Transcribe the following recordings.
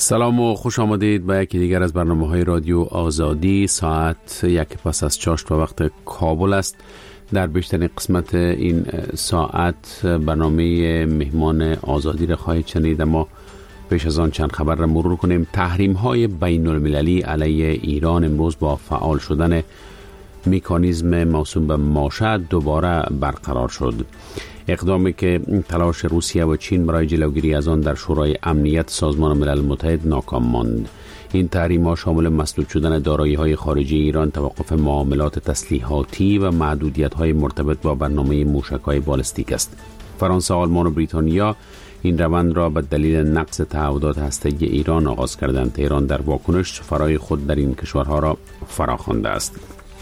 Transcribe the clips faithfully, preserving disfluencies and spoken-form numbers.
سلام و خوش آمدید به یکی دیگر از برنامه‌های رادیو آزادی. ساعت یک پس از چاشت و وقت کابل است. در بیشترین قسمت این ساعت برنامه مهمان آزادی را خواهید شنید، اما پیش از آن چند خبر را مرور کنیم. تحریم‌های بین المللی علیه ایران امروز با فعال شدن مکانیزم موسوم به ماشه دوباره برقرار شد. اقدامی که تلاش روسیه و چین برای جلوگیری از آن در شورای امنیت سازمان ملل متحد ناکام ماند. این تحریم‌ها شامل مسدود شدن دارایی‌های خارجی ایران، توقف معاملات تسلیحاتی و محدودیت‌های مرتبط با برنامه موشک‌های بالستیک است. فرانسه، آلمان و بریتانیا این روند را به دلیل نقض تعهدات هسته‌ای ایران آغاز کردند. تهران در واکنش سفرای خود در این کشورها را فراخوانده است.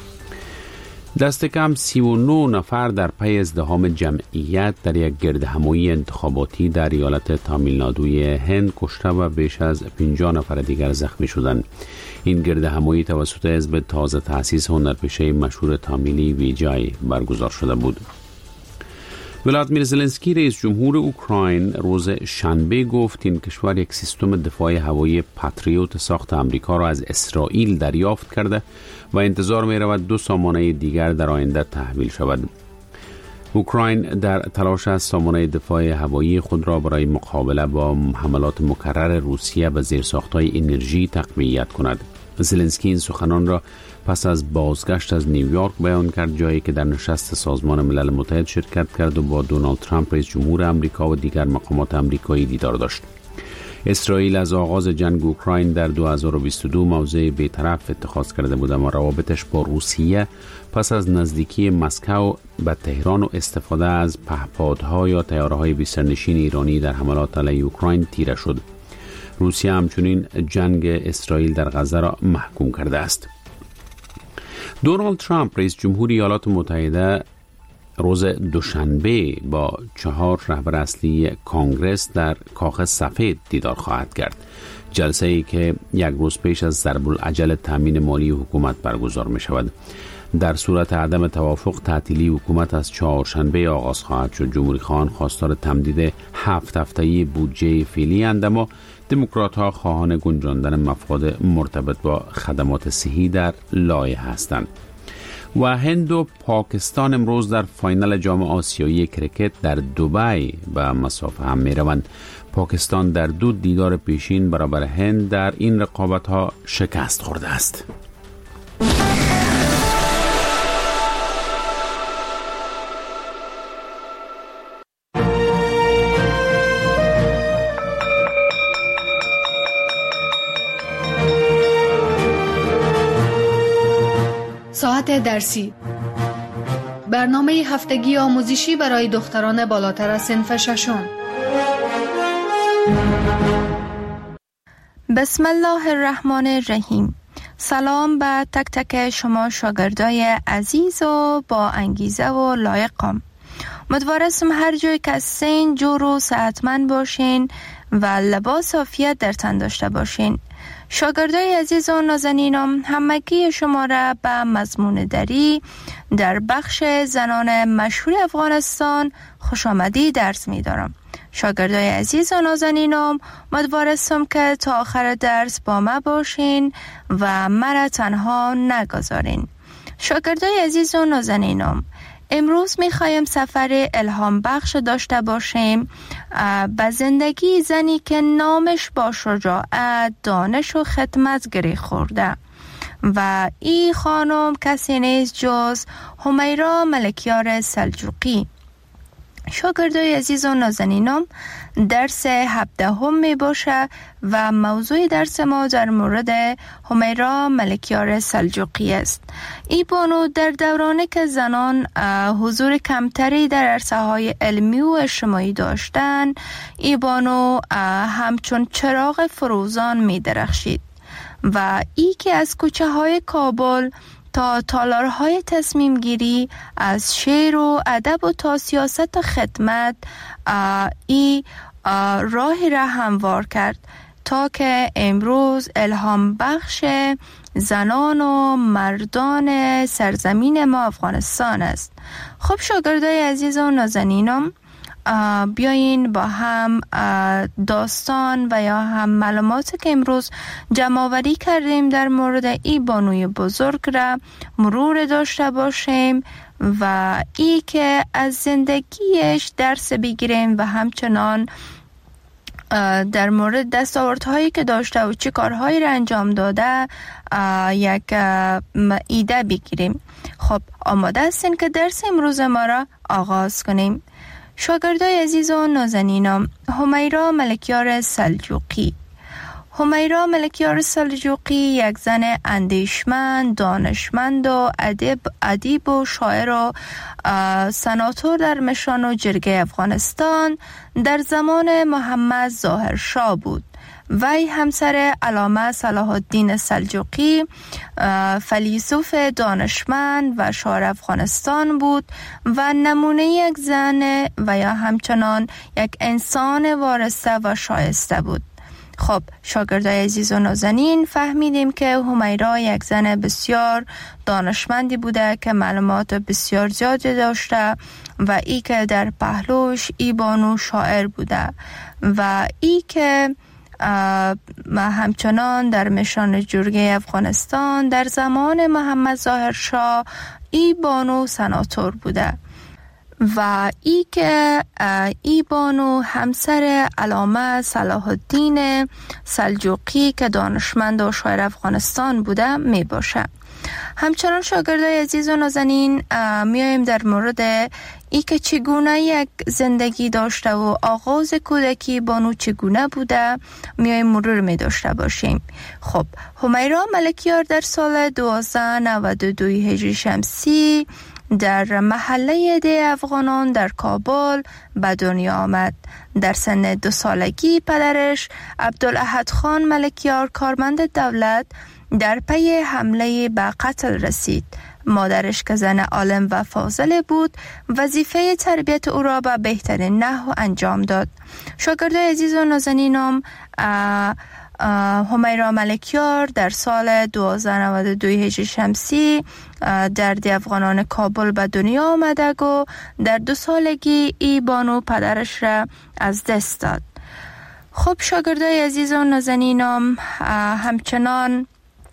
دست کم سی و نه نفر در پی ازدحام جمعیت در یک گردهمایی انتخاباتی در ایالت تامیلنادوی هند کشته و بیش از پنجاه نفر دیگر زخمی شدند. این گردهمایی توسط حزب تازه تأسیس هنرپیشه مشهور تامیلی ویجای برگزار شده بود. ولادیمیر زلنسکی رئیس جمهور اوکراین روز شنبه گفت این کشور یک سیستم دفاع هوایی پاتریوت ساخت آمریکا را از اسرائیل دریافت کرده و انتظار می رود دو سامانه دیگر در آینده تحویل شود. اوکراین در تلاش است سامانه دفاع هوایی خود را برای مقابله با حملات مکرر روسیه به زیرساخت‌های انرژی تقویت کند. زلنسکی این سخنان را پس از بازگشت از نیویورک بیان کرد، جایی که در نشست سازمان ملل متحد شرکت کرد و با دونالد ترامپ رئیس جمهور آمریکا و دیگر مقامات آمریکایی دیدار داشت. اسرائیل از آغاز جنگ اوکراین در دو هزار و بیست و دو موضع بی‌طرف اتخاذ کرده بود، اما روابطش با روسیه پس از نزدیکی مسکو به تهران و استفاده از پهپادها یا طیاره‌های بی‌سرنشین ایرانی در حملات علیه اوکراین تیره شد. روسیه همچنین جنگ اسرائیل در غزه را محکوم کرده است. دونالد ترامپ رئیس جمهور ایالات متحده روز دوشنبه با چهار رهبر اصلی کانگرس در کاخ سفید دیدار خواهد کرد. جلسه ای که یک روز پیش از ضرب العجل تامین مالی حکومت برگزار می شود. در صورت عدم توافق تعطیلی حکومت از چهارشنبه آغاز خواهد شد. جمهوری خواهان خواستار تمدید هفت هفته‌ای بودجه فعلی اند، اما دموکرات ها خواهان گنجاندن مفاد مرتبط با خدمات صحی در لایحه هستند. و هند و پاکستان امروز در فاینال جام آسیایی کرکت در دبی به مسافه هم می روند. پاکستان در دو دیدار پیشین برابر هند در این رقابت ها شکست خورده است. ساعت درسی، برنامه هفتگی آموزشی برای دختران بالاتر از صنف ششم. بسم الله الرحمن الرحیم. سلام به تک تک شما شاگردای عزیز و با انگیزه و لایقم. امیدوارم هر جای که هستین جور و صحتمند باشین و لباس عافیت در تن داشته باشین. شاگردای عزیز و نازنینم، همگی شما را به مضمون دری در بخش زنان مشهور افغانستان خوش آمدی درس می دارم. شاگردای عزیز و نازنینم، امیدوارم که تا آخر درس با ما باشین و مرا تنها نگذارین. شاگردای عزیز و نازنینم، امروز میخوایم سفر الهام بخش داشته باشیم به زندگی زنی که نامش با شجاعت، دانش و خدمت گره خورده و این خانم کسی نیست جز همیرا ملکیار سلجوقی. شاگردای عزیز و نازنینم، درس هفدهم می باشه و موضوع درس ما در مورد همیرا ملکیار سلجوقی است. این بانو در دورانی که زنان حضور کمتری در عرصه‌های علمی و اجتماعی داشتن، این بانو همچون چراغ فروزان می درخشید و ای که از کوچه های کابل تا تالارهای تصمیم گیری، از شعر و ادب و تا سیاست و خدمت ای راهی را هموار کرد تا که امروز الهام بخش زنان و مردان سرزمین ما افغانستان است. خب شاگردای عزیز و نازنینم، بیاین با هم داستان و یا هم معلوماتی که امروز جمع آوری کردیم در مورد این بانوی بزرگ را مرور داشته باشیم و ای که از زندگیش درس بگیریم و همچنان در مورد دستاوردهایی که داشته و چه کارهایی را انجام داده یک ایده بگیریم. خب آماده هستین که درس امروز ما را آغاز کنیم. شاگردای عزیز و نازنینم، همیرا ملکیار سلجوقی. همیرا ملکیار سلجوقی یک زن اندیشمند، دانشمند و ادیب ادیب و شاعر و سناتور در مشان و جرگه افغانستان در زمان محمد ظاهر شاه بود. وی همسر علامه صلاح الدین سلجوقی فیلسوف دانشمند و شاعر افغانستان بود و نمونه یک زن و یا همچنان یک انسان وارسته و شایسته بود. خب شاگردای عزیز و نازنین، فهمیدیم که همیرا یک زن بسیار دانشمندی بوده که معلومات بسیار زیادی داشته و ای که در پهلوش ای بانو شاعر بوده و ای که همچنان در مشان جرگه افغانستان در زمان محمد ظاهر شاه ای بانو سناتور بوده و ای که ای بانو همسر علامه صلاح الدین سلجوقی که دانشمند و شاعر افغانستان بوده می باشه. همچنان شاگردای عزیز و نازنین، میایم در مورد ای که چگونه یک زندگی داشته و آغاز کودکی بانو چگونه بوده میایم مرور می داشته باشیم. خب همیرا ملکیار در سال دوازده نود و دو هجری شمسی در محله ده افغانان در کابل به دنیا آمد. در سن دو سالگی پدرش عبدالاحد خان ملکیار کارمند دولت در پی حمله به قتل رسید. مادرش که زن عالم و فاضل بود وظیفه تربیت او را به بهترین نحو انجام داد. شاگردای عزیز و نازنینم، همیرا ملکیار در سال دوازده نود و دو هجری شمسی در دی افغانان کابل به دنیا آمده و در دو سالگی ای بانو پدرش را از دست داد. خب شاگردای عزیز و نازنینم، همچنان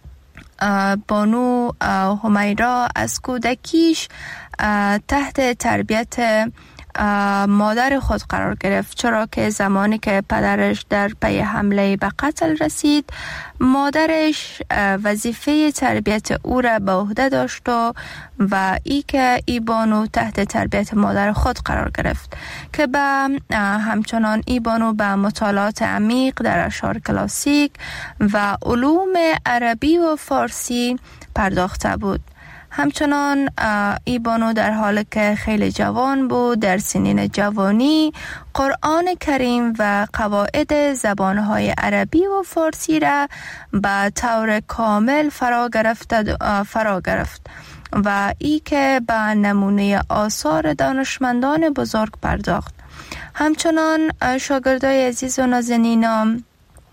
بانو همیرا از کودکیش تحت تربیت مادر خود قرار گرفت، چرا که زمانی که پدرش در پی حمله به قتل رسید مادرش وظیفه تربیت او را به عهده داشت و ای که ای بانو تحت تربیت مادر خود قرار گرفت که به همچنان ای بانو به مطالعات عمیق در اشعار کلاسیک و علوم عربی و فارسی پرداخته بود. همچنان ای بانو در حالی که خیلی جوان بود در سنین جوانی قرآن کریم و قواعد زبانهای عربی و فارسی را به طور کامل فرا گرفت فرا گرفت و ای که به نمونه آثار دانشمندان بزرگ پرداخت. همچنان شاگردای عزیز و نازنینم،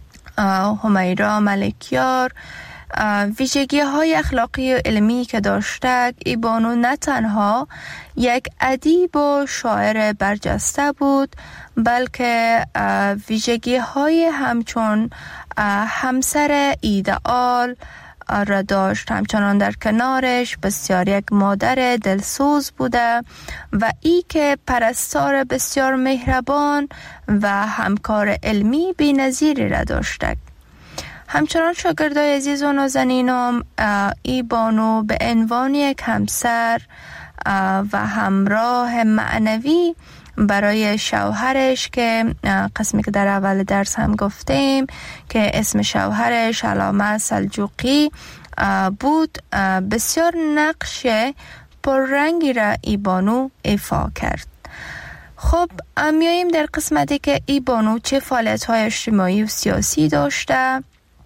همیرا ملکیار ویژگی های اخلاقی و علمی که داشته، ای بانو نه تنها یک ادیب و شاعر برجسته بود بلکه ویژگی های همچون همسر ایدئال را داشت. همچنان در کنارش بسیار یک مادر دلسوز بوده و ای که پرستار بسیار مهربان و همکار علمی بی‌نظیری را داشته. همچنان شاگردای عزیز و نازنینم، ای بانو به عنوان یک همسر و همراه معنوی برای شوهرش که قسمی که در اول درس هم گفتیم که اسم شوهرش علامه سلجوقی بود، بسیار نقش پررنگی را ای بانو ایفا کرد. خب میاییم در قسمتی که ای بانو چه فعالیت‌های اجتماعی و سیاسی داشته.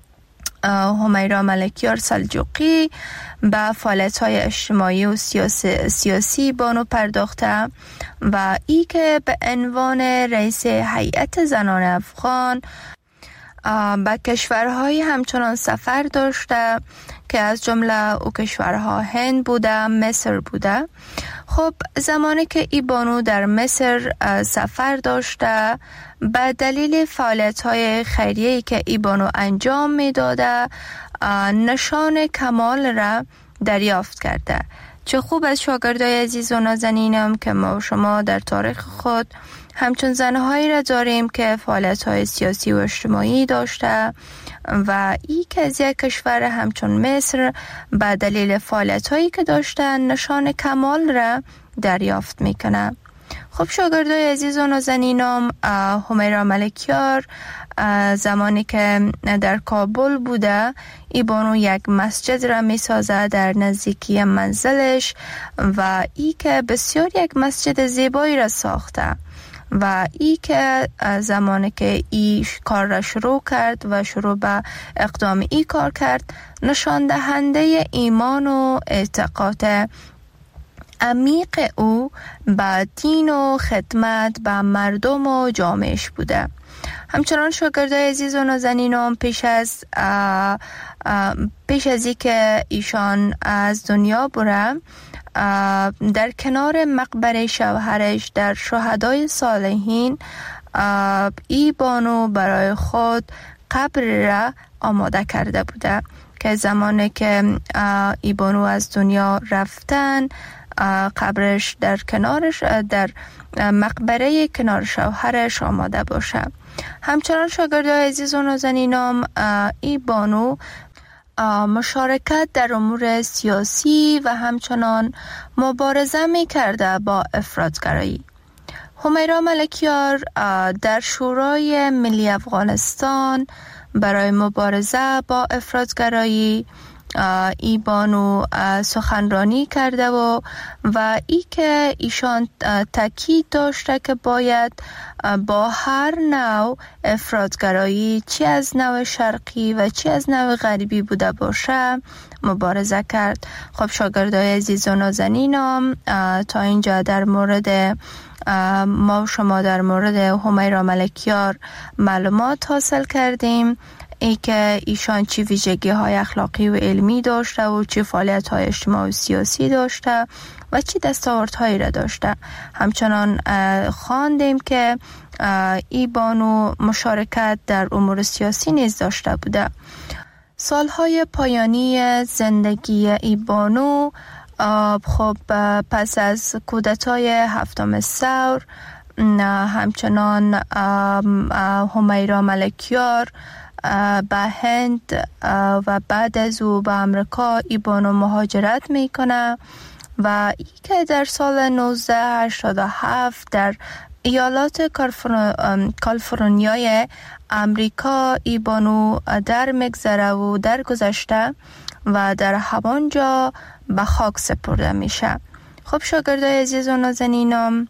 همیرا ملکیار سلجوقی به فعالیت‌های اجتماعی و سیاسی, سیاسی بانو پرداخته و ای که به عنوان رئیس هیئت زنان افغان به کشورهای همچنان سفر داشته که از جمله او کشورها هند بوده، مصر بوده. خب زمانی که ای بانو در مصر سفر داشته، به دلیل فعالیت‌های خیریه‌ای که ای بانو انجام می‌داده، نشان کمال را دریافت کرده. چه خوب از شاگردای عزیز و نازنینم که ما و شما در تاریخ خود همچون زنهایی را داریم که فعالیت‌های سیاسی و اجتماعی داشته و ای که از یک کشور همچون مصر به دلیل فعالیت‌هایی که داشته نشان کمال را دریافت میکنه. خب شاگردای عزیز و نازنینم، همیرا ملکیار زمانی که در کابل بوده، ای بانو یک مسجد را می سازه در نزدیکی منزلش و ای که بسیار یک مسجد زیبایی را ساخته و ای که زمانی که ای کار را شروع کرد و شروع به اقدام ای کار کرد، نشان دهنده ایمان و اعتقاد عمیق او به دین و خدمت به مردم و جامعهش بوده. همچنان شاگردای عزیز و نازنینم پیش از اه اه پیش از ای که ایشان از دنیا بره، در کنار مقبره شوهرش در شهدای صالحین ای بانو برای خود قبر را آماده کرده بوده که زمانی که ای بانو از دنیا رفتن، قبرش در کنارش در مقبره کنار شوهرش آماده باشه. همچنان شاگردای عزیز و نازنینم، ای بانو مشارکت در امور سیاسی و همچنان مبارزه می کرده با افراطگرایی. همیرا ملکیار در شورای ملی افغانستان برای مبارزه با افراطگرایی ای بانو سخنرانی کرده و و ای که ایشان تاکید داشته که باید با هر نوع افراطگرایی، چی از نوع شرقی و چی از نوع غربی بوده باشه، مبارزه کرد. خب شاگردای عزیز و نازنینم، تا اینجا در مورد ما شما در مورد همیرا ملکیار معلومات حاصل کردیم، ای که ایشان چی ویژگی های اخلاقی و علمی داشته و چی فعالیت های اجتماعی و سیاسی داشته و چی دستاوردهایی را داشته. همچنان خواندیم که ای بانو مشارکت در امور سیاسی نیز داشته بوده. سالهای پایانی زندگی ای بانو، خب پس از کودتای هفتم ثور، همچنان همیرا ملکیار به هند و بعد از او به امریکا ای بانو مهاجرت میکنه و ای که در سال نوزده هشتاد و هفت در ایالات کالیفرنیای امریکا ای بانو در مگذره و در گذشته و در همانجا به خاک سپرده میشه. خب شاگردای عزیز و نازنینم،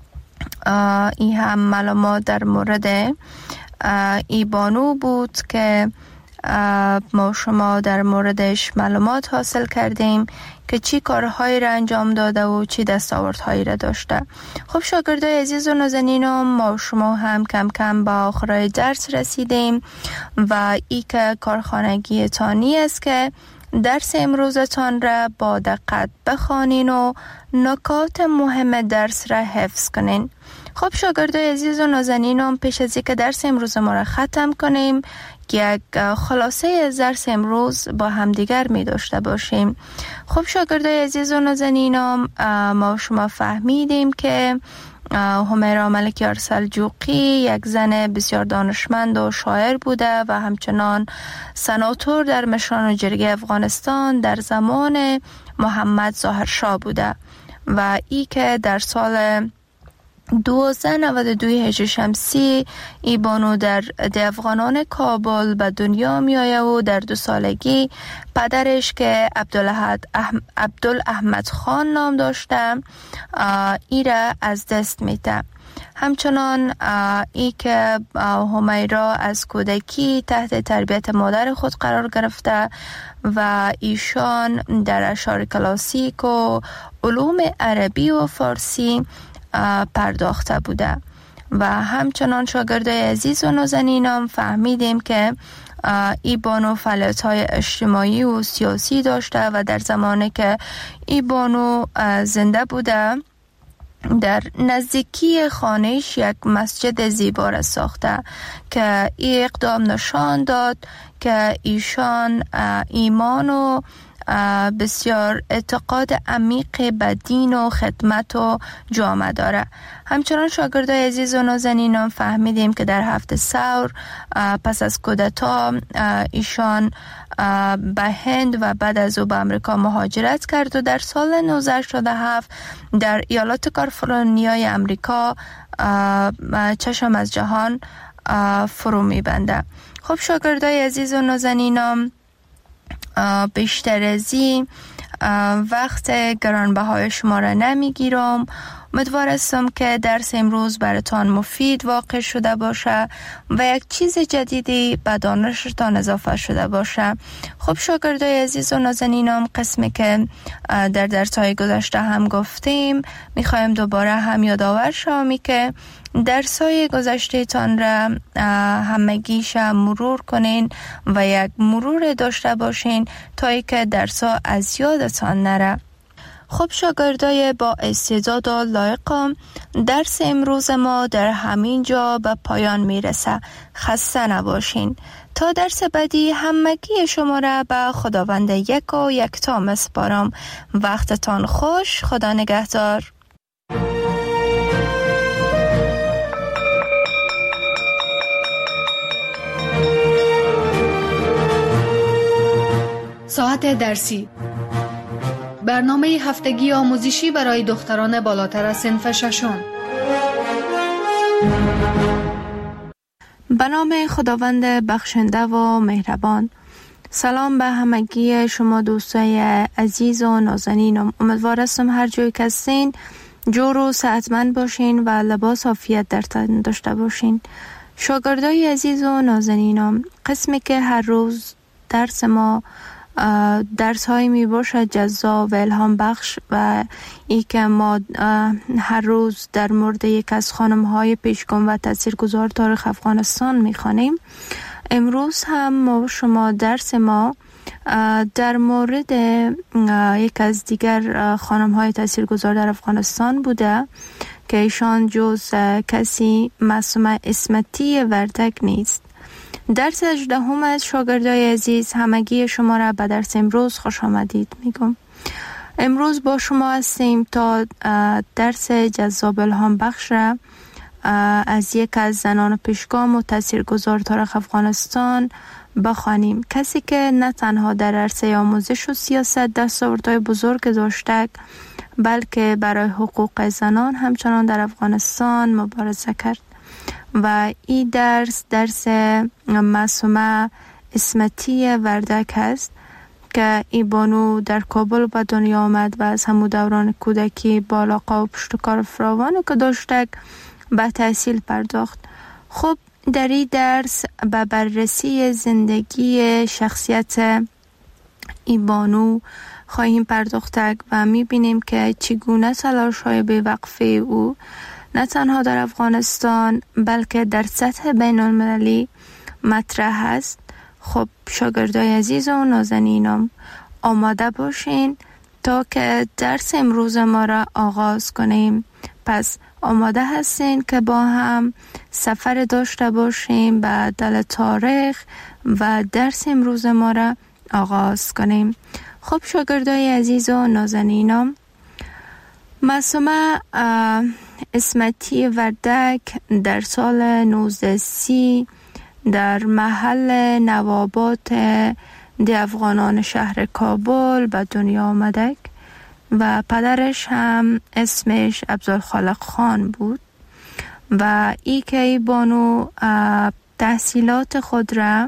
این هم معلومات در مورد ای بانو بود که ما شما در موردش معلومات حاصل کردیم که چی کارهایی را انجام داده و چی دستاوردهایی را داشته. خب شاگردای عزیز و نازنینم، ما شما هم کم کم با آخرای درس رسیدیم و ای که کارخانگی تانی است که درس امروزتان را با دقت بخوانین و نکات مهم درس را حفظ کنین. خب شاگردای عزیز و نازنینم، پیش از اینکه درس امروز ما را ختم کنیم، یک خلاصه از درس امروز با همدیگر می داشته باشیم. خب شاگردای عزیز و نازنینم، ما شما فهمیدیم که همیرا ملکیار سلجوقی یک زن بسیار دانشمند و شاعر بوده و همچنان سناتور در مشران و جرگه افغانستان در زمان محمد ظاهر شاه بوده و ای که در سال دوازده نود و دو هجری شمسی ای بانو در ده افغانان کابل به دنیا می آید و در دو سالگی پدرش که عبدالاحمد خان نام داشته ای را از دست میده. همچنان ای که همیرا از کودکی تحت تربیت مادر خود قرار گرفته و ایشان در اشعار کلاسیک و علوم عربی و فارسی پرداخته بوده و همچنان شاگردای عزیز و نازنینم فهمیدیم که ای بانو فعالیت‌های اجتماعی و سیاسی داشته و در زمانی که ای بانو زنده بوده در نزدیکی خانهش یک مسجد زیبا را ساخته که این اقدام نشان داد که ایشان ایمان و بسیار اعتقاد عمیق به دین و خدمت و جامعه داره. همچنان شاگردای عزیز و نازنینم فهمیدیم که در هفته ثور پس از کودتا ایشان به هند و بعد از او به امریکا مهاجرت کرد و در سال نوزده هشتاد و هفت در ایالات کالیفرنیای امریکا چشم از جهان فرو میبنده. خب شاگردای عزیز و نازنینم، بیشتر از این وقت گرانبهای شما را نمیگیرم. امیدوار هستم که درس امروز براتان مفید واقع شده باشه و یک چیز جدیدی به دانشتان اضافه شده باشه. خب شاگردای عزیز و نازنینم، قسمی که در درس‌های گذشته هم گفتیم میخوایم دوباره هم یادآور شوم که درس‌های گذشته تان را همگیش مرور کنین و یک مرور داشته باشین تا ای که درس‌ها از یادتان نره. خب شاگردای با استعداد و لایقم، درس امروز ما در همین جا به پایان میرسه. خسته نباشین. تا درس بعدی همگی شما را به خداوند یک و یکتا میسپارم. وقتتان خوش. خدا نگهدار. ساعت درسی، برنامه هفتگی آموزشی برای دختران بالاتر از صنف ششم. به نام خداوند بخشنده و مهربان. سلام به همگی شما دوستای عزیز و نازنینم. امیدوار هستم هر جایی که هستین جور و صحتمند باشین و لباس عافیت در تن داشته باشین. شاگردای عزیز و نازنینم، قسمی که هر روز درس ما درس های می باشد جذاب و الهام بخش و ای که ما هر روز در مورد یک از خانم های پیشگام و تاثیرگذار تاریخ افغانستان می خوانیم. امروز هم ما شما درس ما در مورد یک از دیگر خانم های تاثیرگذار در افغانستان بوده که ایشان جز کسی معصومه اسمتی وردک نیست. درس هجدهم از شاگردای عزیز، همگی شما را به درس امروز خوش آمدید میگم. امروز با شما هستیم تا درس جذاب الهام بخش را از یک از زنان پیشگام و تاثیرگذار تاریخ افغانستان بخوانیم. کسی که نه تنها در عرصه آموزش و سیاست دستاوردهای بزرگ داشته بلکه برای حقوق زنان همچنان در افغانستان مبارزه کرد و این درس درس معصومه اسمتی وردک است که این بانو در کابل به دنیا آمد و از همون دوران کودکی با علاقه و پشتکار فراوانی که داشته به تحصیل پرداخت. خب در این درس به بررسی زندگی شخصیت این بانو خواهیم پرداخت و میبینیم که چگونه تلاش‌های بی‌وقفه او نه تنها در افغانستان بلکه در سطح بین المللی مطرح است. خب شاگردای عزیز و نازنینم، آماده باشین تا که درس امروز ما را آغاز کنیم. پس آماده هستین که با هم سفر داشته باشیم به دل تاریخ و درس امروز ما را آغاز کنیم. خب شاگردای عزیز و نازنینم، معصومه اسمتی وردک در سال نوزده سی در محل نوابات دی افغانان شهر کابل به دنیا آمده و پدرش هم اسمش عبدالخالق خان بود و ای که ای بانو تحصیلات خود را،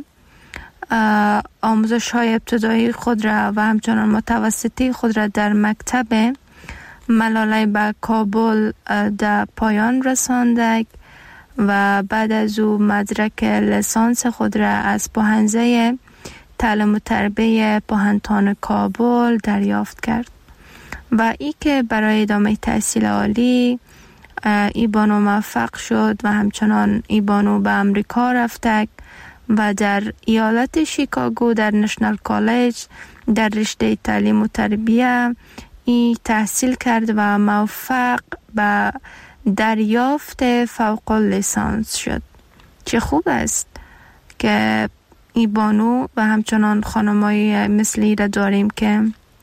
آموزش های ابتدایی خود را و همچنان متوسطی خود را در مکتب ملاله به کابل در پایان رسانده و بعد از او مدرک لیسانس خود را از پوهنځی تعلیم و تربیت پوهنتون کابل دریافت کرد و ای که برای ادامه تحصیل عالی ای بانو موفق شد و همچنان ای بانو به امریکا رفته و در ایالت شیکاگو در نشنال کالج در رشته تعلیم و تربیه ای تحصیل کرد و موفق به دریافت فوق لیسانس شد. چه خوب است که ای بانو و همچنان خانمایی مثلی را داریم که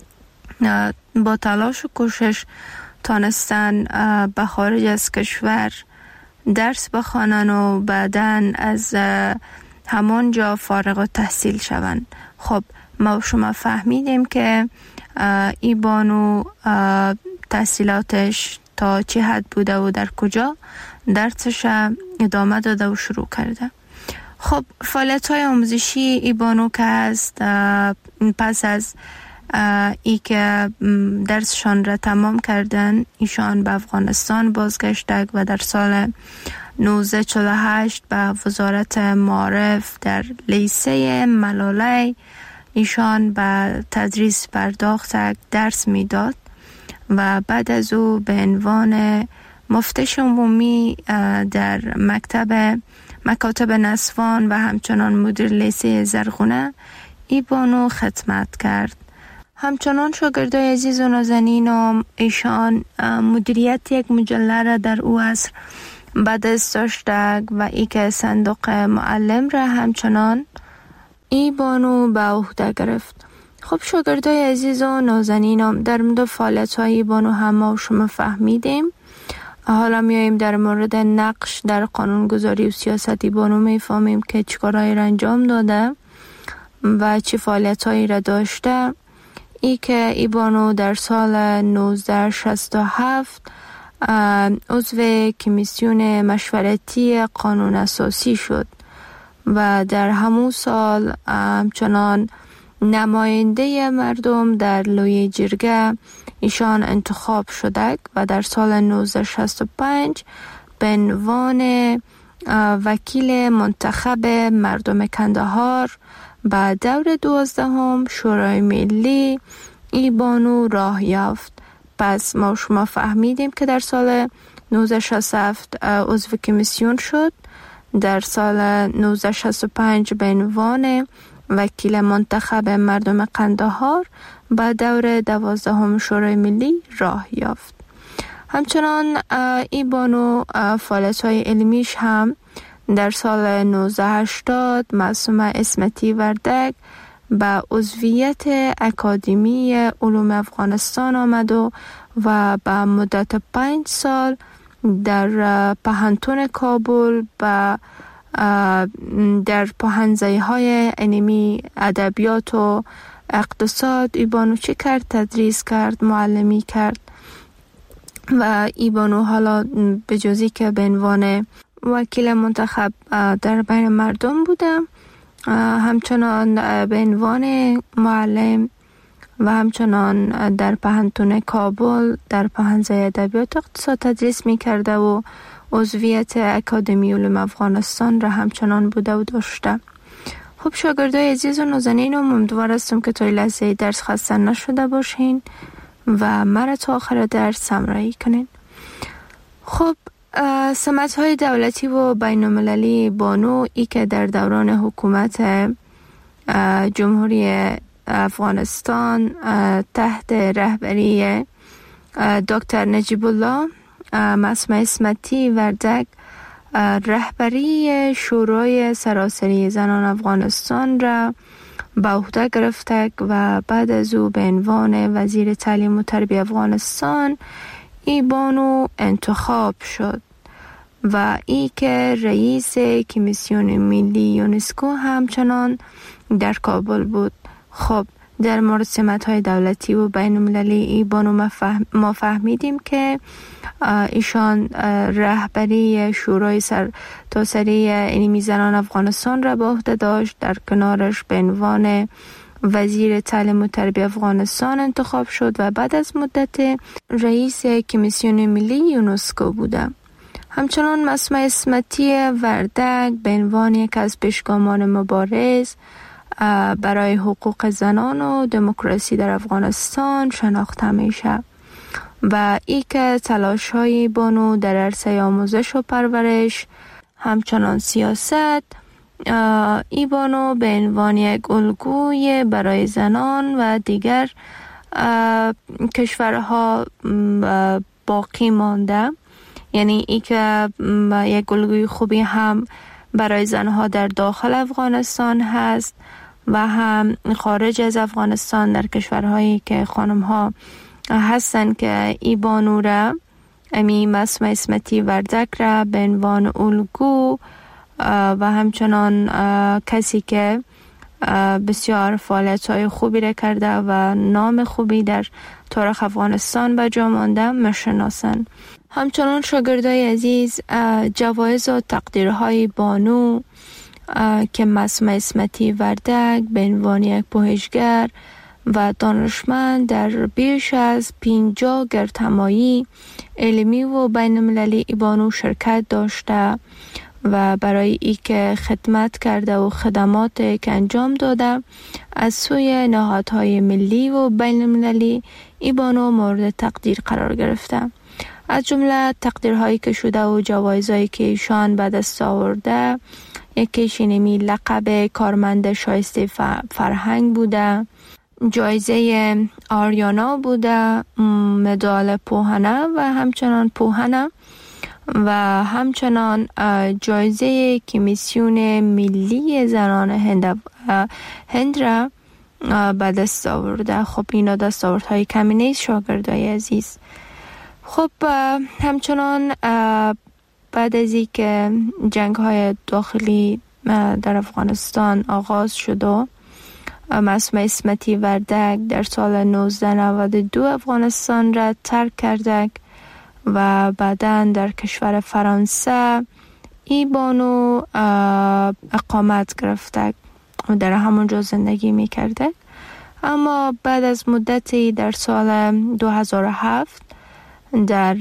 با تلاش و کوشش تانستن به خارج از کشور درس بخوانن و بعداً از همان جا فارغ التحصیل شوند. خب ما شما فهمیدیم که ای بانو تحصیلاتش تا چه حد بوده و در کجا درسش ادامه داده و شروع کرده. خب فعالیت های آموزشی ای بانو که هست پس از ای که درسشان را تمام کردن ایشان به افغانستان بازگشتند و در سال نوزده چهل و هشت به وزارت معارف در لیسه ملاله ایشان به تدریس پرداخت درس میداد و بعد از او به عنوان مفتش عمومی در مکتب مکاتب نسوان و همچنان مدیر لیسه زرغونه ای بانو خدمت کرد. همچنان شاگردای عزیز و نازنین ایشان مدیریت یک مجله را در او عصر به دست داشته و ای که صندوق معلم را همچنان ای بانو به عهده گرفت. خب شاگردای عزیز و نازنین در مورد فعالیت های ای بانو هم ما شما فهمیدیم. حالا میاییم در مورد نقش در قانونگذاری و سیاست ای بانو میفهمیم که چیکارهایی را انجام داده و چه فعالیت هایی را داشته. ای که ای بانو در سال نوزده شصت و هفت عضو کمیسیون مشورتی قانون اساسی شد و در همون سال همچنان نماینده مردم در لوی جرگه ایشان انتخاب شده و در سال نوزده شصت و پنج به عنوان وکیل منتخب مردم کندهار با دور دوازدهم شورای ملی ای بانو راه یافت. پس ما شما فهمیدیم که در سال نوزده شصت و هفت عضو کمیسیون شد، در سال نوزده شصت و پنج به عنوان وکیل منتخب مردم قندهار با دور دوازدهم شورای ملی راه یافت. همچنان ای بانو فعالیت‌های علمیش هم در سال نوزده هشتاد معصومه اسمتی وردک به عضویت اکادمی علوم افغانستان آمد و و به مدت پنج سال در پهنتون کابل و در پوهنځی های علمی ادبیات و اقتصاد ای بانو چی کرد؟ تدریس کرد، معلمی کرد و ای بانو حالا به جزی که به عنوان وکیل منتخب در بین مردم بودم، همچنان به عنوان معلم و همچنان در پهنتون کابل در پوهنځی ادبیات اقتصاد تدریس می کرده و عضویت اکادمی علوم افغانستان را همچنان بوده و داشته. خب شاگردای عزیز و نازنین، امیدوار هستم که تا لحظه درس خسته نشده باشین و مرا تا آخر درس همراهی کنین. خب سمت های دولتی و بین المللی بانو ای که در دوران حکومت جمهوری افغانستان تحت رهبری دکتر نجیب الله معصومه اسمتی وردک رهبری شورای سراسری زنان افغانستان را به عهده گرفته و بعد از او به عنوان وزیر تعلیم و تربیت افغانستان ای بانو انتخاب شد و ای که رئیس کمیسیون ملی یونسکو همچنان در کابل بود. خب در مورد سمت‌های دولتی و بین المللی ای بانو ما فهمیدیم که ایشان رهبری شورای سر تاسری علمی زنان افغانستان را به عهده داشت. در کنارش به عنوان وزیر تعلیم و تربیت افغانستان انتخاب شد و بعد از مدت رئیس کمیسیون ملی یونسکو بوده. همچنان معصومه اسمتی وردک به عنوان یک از پیشگامان مبارز برای حقوق زنان و دموکراسی در افغانستان شناخته میشه و ای که تلاش های بانو در عرصه آموزش و پرورش همچنان سیاست ای بانو به عنوان یک الگوی برای زنان و دیگر کشورها باقی مانده. یعنی ای که یک الگوی خوبی هم برای زنها در داخل افغانستان هست و هم خارج از افغانستان در کشورهایی که خانم‌ها هستن که ای بانو را امی مسمع اسمتی وردک را به عنوان الگو و همچنان کسی که بسیار فعالیت‌های خوبی را کرده و نام خوبی در تاریخ افغانستان به جا مانده میشناسند. همچنان شاگردای عزیز جوایز و تقدیرهای بانو که مسمع اسمتی وردک به عنوان یک پژوهشگر و دانشمند در بیش از پنجاه گردهمایی علمی و بین المللی بانو شرکت داشته و برای ای که خدمت کرده و خدمات که انجام داده از سوی نهادهای ملی و بین المللی ای بانو مورد تقدیر قرار گرفته. از جمله تقدیرهایی که شده و جوایزهایی که ایشان به دست آورده یکیش اینمی لقب کارمند شایسته فرهنگ بوده، جایزه آریانا بوده، مدال پوهنه و همچنان پوهنه و همچنان جایزه کمیسیون ملی زنان هند هند را به دست آورده. خب اینا دستاوردهای کمی نیست شاگردای عزیز. خب همچنان بعد از این که جنگ های داخلی در افغانستان آغاز شد و مسمع اسمتی وردک در سال نوزده نود و دو افغانستان را ترک کرده و بعداً در کشور فرانسه ای بانو اقامت گرفته و در همونجا زندگی می کرده. اما بعد از مدتی در سال دو هزار و هفت در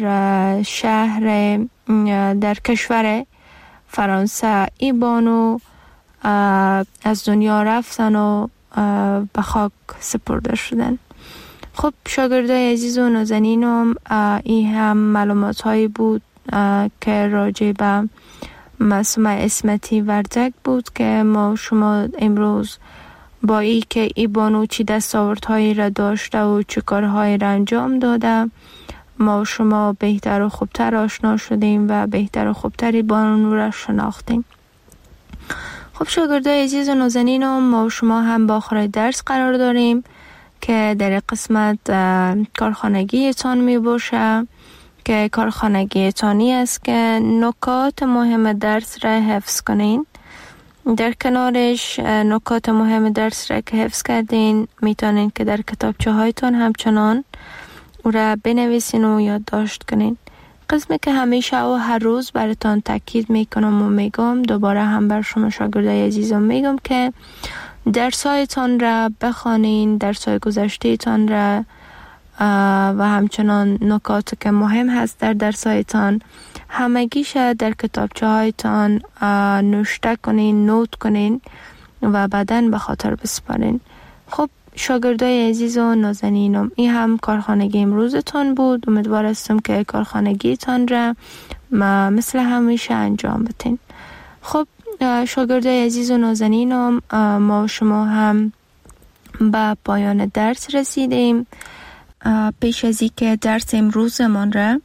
شهر در کشور فرانسه ای بانو از دنیا رفتن و به خاک سپرده شدن. خب شاگردای عزیز و نازنینم این هم معلومات هایی بود که راجع به مسمع اسمتی وردک بود که ما شما امروز با ای که ای بانو چی دستاوردهایی را داشته و چه کارهایی را انجام داده ما شما بهتر و خوبتر آشنا شدیم و بهتر و خوبتری بانو را شناختیم. خب شاگردای عزیز و نازنینم ما شما هم با آخر درس قرار داریم که در قسمت کارخانگی تان می باشه که کارخانگی تانی است که نکات مهم درس را حفظ کنین. در کنارش نکات مهم درس را که حفظ کردین میتونین که در کتابچه هایتان همچنان او را بنویسین و یادداشت کنین. قسمی که همیشه و هر روز براتان تاکید میکنم و میگم دوباره هم بر شما شاگردای عزیزم میگم که درسایتان را بخوانین، درسای گذشته تان را و همچنان نکات که مهم هست در درسایتان همگیش در کتابچه هایتان نوشته کنین، نوت کنین و بعداً به خاطر بسپارین. خب شاگردای عزیز و نازنینم این هم کارخانگی امروزتان بود. امیدوار هستم که کارخانگیتان را مثل همیشه انجام بدین. خب شاگردای عزیز و نازنینم ما شما هم به پایان درس رسیدیم. پیش از اینکه درس امروزمان را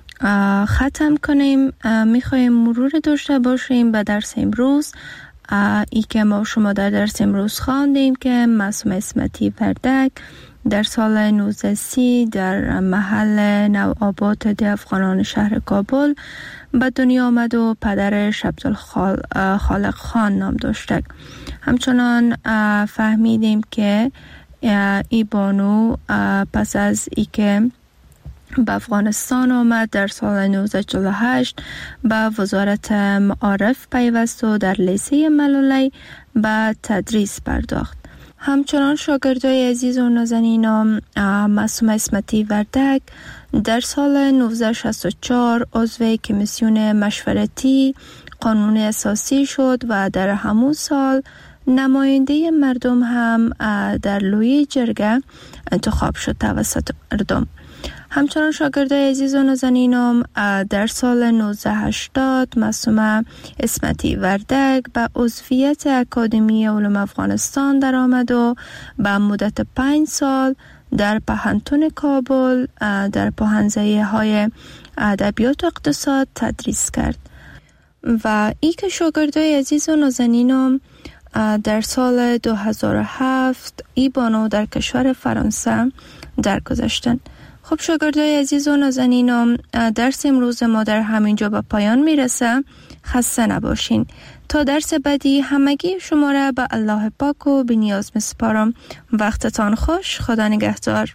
ختم کنیم میخوایم مرور داشته باشیم به درس امروز. ای که ما شما در درس امروز خواندیم که مسمع اسمتی وردک در سال نوزده سی در محل نوآباد ده افغانان شهر کابل به دنیا آمد و پدرش عبدالخالق خان نام داشته. همچنان فهمیدیم که ای بانو پس از ای که به افغانستان آمد در سال نوزده چهل و هشت به وزارت معارف پیوست و در لیسه ملولی به تدریس پرداخت. همچنان شاگردای عزیز و نازنینم مسمع اسمتی وردک در سال نوزده شصت و چهار عضو کمیسیون مشورتی قانون اساسی شد و در همون سال نماینده مردم هم در لوی جرگه انتخاب شد توسط مردم. همچنان شاگردای عزیز و نازنینم در سال نوزده هشتاد معصومه اسمتی وردک به عضویت اکادمی علوم افغانستان در آمد و به مدت پنج سال در پهنتون کابل در پوهنځی های ادبیات و اقتصاد تدریس کرد و ای که شاگردای عزیز و نازنینم در سال دو هزار و هفت ای بانو در کشور فرانسه درگذشتند. خب شاگردای عزیز و نازنینم، درس امروز ما در همینجا به پایان میرسه. خسته نباشین. تا درس بعدی همگی شما را به الله پاک و به نیاز میسپارم. وقتتان خوش. خدا نگهدار.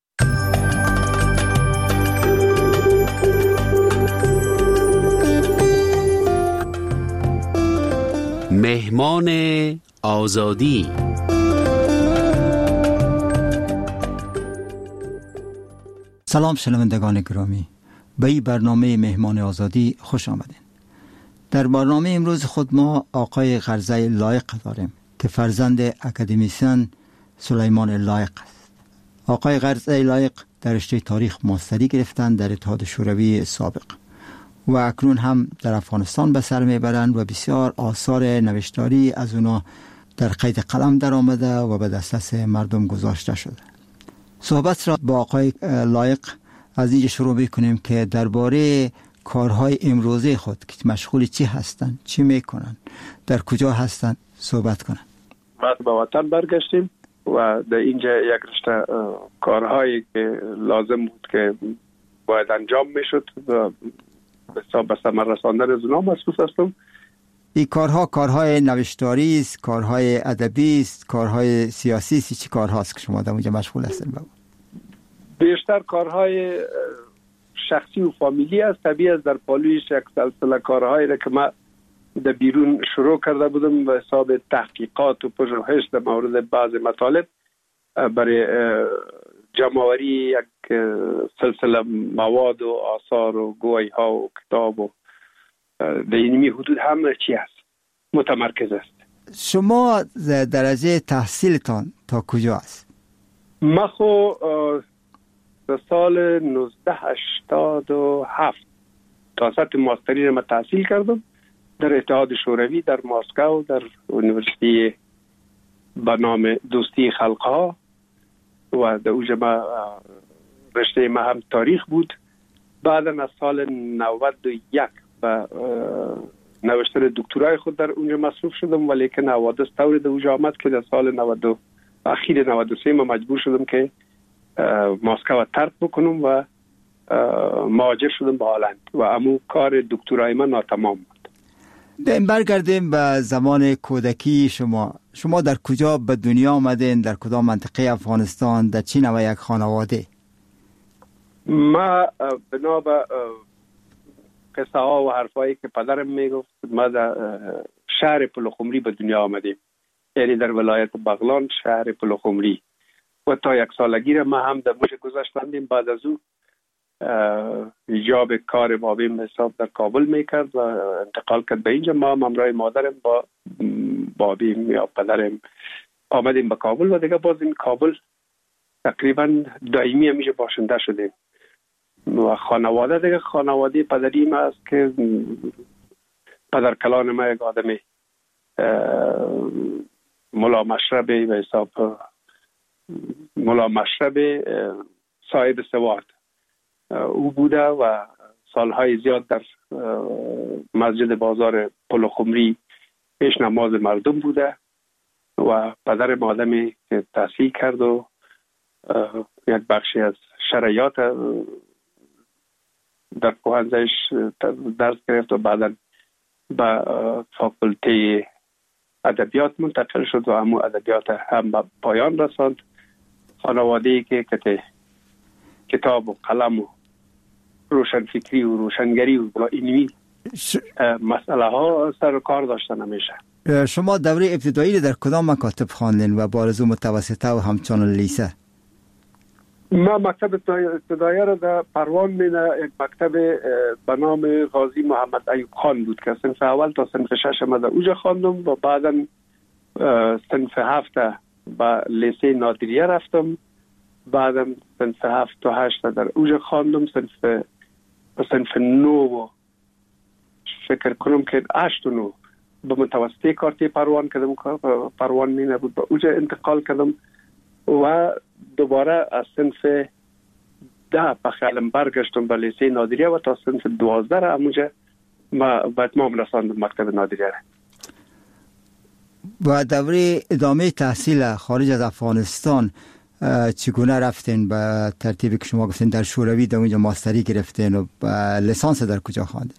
مهمان آزادی. سلام شنوندگان گرامی، به این برنامه مهمان آزادی خوش آمدین. در برنامه امروز خود ما آقای غرزه لایق داریم که فرزند اکادمیسین سلیمان لایق است. آقای غرزه لایق در رشته تاریخ ماستری گرفتند در اتحاد شوروی سابق و اکنون هم در افغانستان به سر میبرند و بسیار آثار نوشتاری از اونا در قید قلم در آمده و به دسترس مردم گذاشته شده. صحبت را با آقای لایق از اینجا شروع میکنیم که درباره کارهای امروزه خود که مشغول چی هستند، چی میکنن، در کجا هستند صحبت کنن. بعد به وطن برگشتیم و در اینجا یک رشته کارهایی که لازم بود که باید انجام میشد و به ثمر رساندن از اونها مصروف هستم. این کارها کارهای نوشتاری است، کارهای ادبی است، کارهای سیاسی است، چی کارهاست که شما در اونجا مشغول هستین؟ بیشتر کارهای شخصی و فامیلی است. طبیعی است در پالویش یک سلسله کارهایی را که من در بیرون شروع کرده بودم به حساب تحقیقات و پژوهش در مورد بعض مطالب برای جمع‌آوری یک سلسله مواد و آثار و گویی ها و کتاب و در اینمی حدود هم چی است متمرکز است. شما درجه تحصیلتان تا کجا است؟ من خو در سال نوزده هشتاد و هفت تا سطح ماستری را تحصیل کردم در اتحاد شوروی در مسکو در یونیورسیتی به نام دوستی خلقها و در اونجا ما رشته ما هم تاریخ بود. بعدا از سال نود و یک و نوشتن دکترای خود در اونجا مصروف شدم، ولی که حوادث طوری در اونجا آمد که در سال نود اخیر نود و سه ما مجبور شدم که مسکو ترک بکنم و مهاجر شدم به هلند و امو کار دکترای من ناتمام بود. برگردیم به زمان کودکی شما. شما در کجا به دنیا آمدین؟ در کدام منطقه افغانستان؟ در چی نوع یک خانواده؟ ما بنا به قصه ها و حرفایی که پدرم میگفت ما در شهر پلخمری به دنیا آمدیم، یعنی در ولایت بغلان شهر پلخمری و تا یک سالگی را ما هم در موش گذاشتندیم. بعد از او ایجاب کار بابیم حساب در کابل میکرد و انتقال کرد به اینجا. ما هم همراه مادرم با بابیم یا پدرم آمدیم به کابل و دیگه باز این کابل تقریبا دائمی همیشه باشنده شدیم و خانواده دیگه خانواده پدری ما است که پدر کلان ما یک آدمی ملا مشربی به حساب ملا مشربی صاحب سواد او بوده و سالهای زیاد در مسجد بازار پلخمری پیش نماز مردم بوده و پدر آدمی که تحصیل کرد و یک بخشی از شرایط در پوهنځیش درس گرفت و بعدا به فاکولته ادبیات منتقل شد و همون ادبیات هم به پایان رساند. خانواده‌ای که کته کتاب و قلم و روشنفکری و روشنگری و اینمی ش... مسئله ها سر کار داشتن همیشه. شما دوره ابتدایی در کدام مکاتب خواندین و بارزو متوسطه و همچنان لیسه؟ ما مکتب ابتدایی را در پروان مینا یک مکتب به نام غازی محمد ایوب خان بود که صنف اول تا صنف شش ما در اوجا خواندم و بعدا صنف هفت به لیسه نادریه رفتم. بعدم صنف هفت و هشت در اوجا خواندم. صنف صنف نو فکر کنم که هشت و نو به متوسطه کارتی پروان کردم، پروان می نبود، به اوجا انتقال کردم و دوباره از صنف ده به خیالم برگشتم به لیسه نادریه و تا صنف دوازده را همونجا ما به اتمام رساندم مکتب نادریه را. و دوره ادامه تحصیل خارج از افغانستان چگونه رفتین؟ به ترتیبی که شما گفتین در شوروی در اونجا ماستری گرفتین و لیسانس در کجا خواندین؟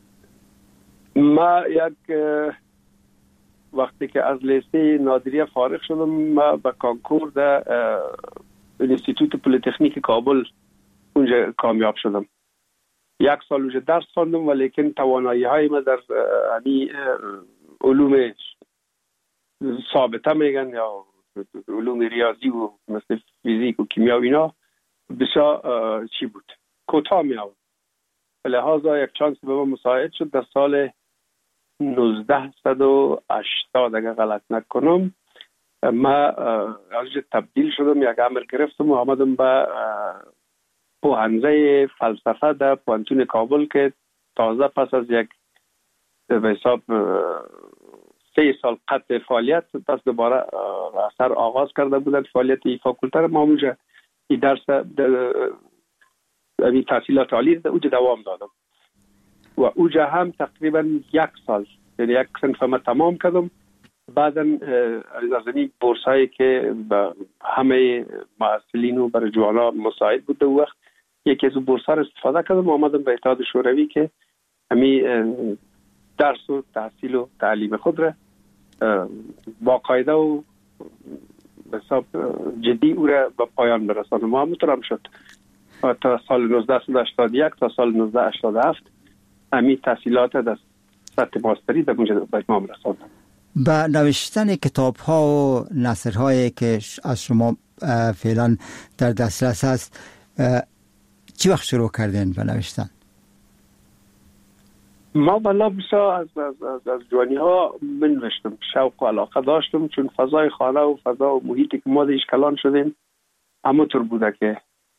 ما یک وقتی که از لیسه نادریه فارغ شدم، ما به کانکور در انستیتوت پلیتکنیک کابل اونجا کامیاب شدم. یک سال اونجا درس خواندم، ولیکن توانایی های ما در یعنی علوم ثابته میگن یا علوم ریاضی و مثل فیزیک و کیمیا و اینا بسیار چی بود، کوتاه می آورد. لحاظا یک چانس به من مساعد شد. در سال نوزده و هشتاد اگر غلط نکنم ما از تبدیل شدم، یک عمل گرفتم و آمدم به پوهنځی فلسفه در پوهنتون کابل که تازه پس از یک به حساب سه سال قطع فعالیت پس دوباره اثر آغاز کرده بودند فعالیت این فاکولته را. ما اونجا این درس این تحصیلات عالی در اونجا دوام دادم و اونجا هم تقریبا یک سال یعنی یک صنف ما تمام کردم. بعدا از این بورس هایی که همه محصلین و برای جوانا مساعد بود در وقت یکی از بورس ها را استفاده کردم و آمدم به اتحاد شوروی که همین درس و تحصیل و تعلیم خود را با قاعده و به حساب جدی او را به پایان برسانم. و همونطور هم شد. تا سال نوزده و هشتاد و یک تا سال نوزده و هشتاد و هفت همین تحصیلات در سطح ماستری در اونجا به اتمام رساندم. با نوشتن کتاب ها و نثر هایی که از شما فعلا در دسترس هست چی وقت شروع کردین به نوشتن؟ ما بلا بسا از, از, از, از جوانی ها بنوشتم، شوق و علاقه داشتم، چون فضای خانه و فضا و محیطی که ما دیش کلان شدیم همونطور بوده که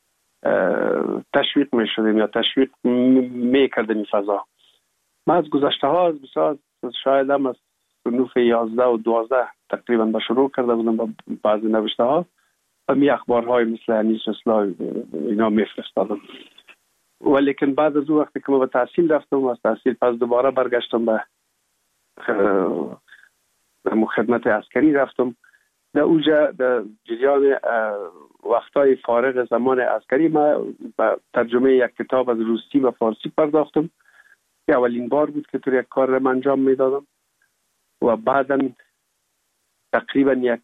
تشویق می شدیم یا تشویق می کردیم این فضا. ما از گذشته ها از بسا شاید هم از صنوف یازده و دوازده تقریبا به شروع کرده بودم با بعضی نوشته ها و می اخبارهای مثل انیس اصلاح اینا می فرستادم. ولیکن بعد از اون وقتی که ما به تحصیل رفتم و از تحصیل پس دوباره برگشتم به خدمت عسکری رفتم. در اونجا در جریان وقتای فارغ زمان عسکری ما به ترجمه یک کتاب از روسی و فارسی پرداختم که اولین بار بود که طور یک کار را انجام میدادم و بعدا تقریبا یک